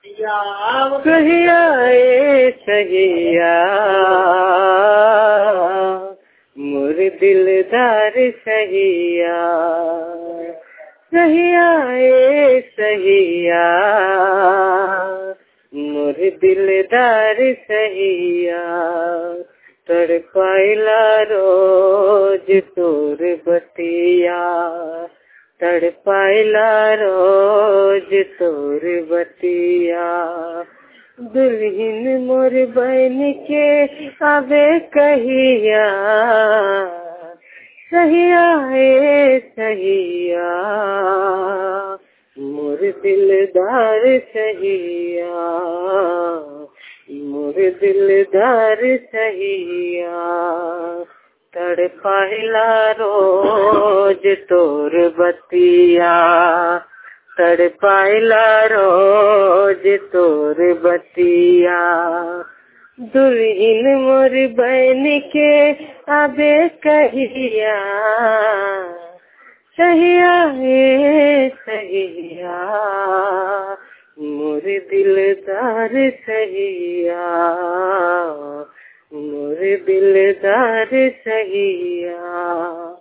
कहिया ए सहिया मोर दिलदार सहिया, सहिया ए सहिया मोर दिलदार सहिया। तड़पाइला रोज तोर बतिया, तड़पाइला रोज तोर बतिया। दुल्हन मोर बन के आवे कहिया, सहिया ए सहिया मोर दिलदार सहिया, मोर दिलदार सहिया। तड़पाइला रोज तोर बतिया, तड़पाइला रोज तोर बतिया। दुल्हन मोर बन के आबे कहिया, सहिया ए सहिया मोर दिलदार सहिया, मोर दिलदार सहिया।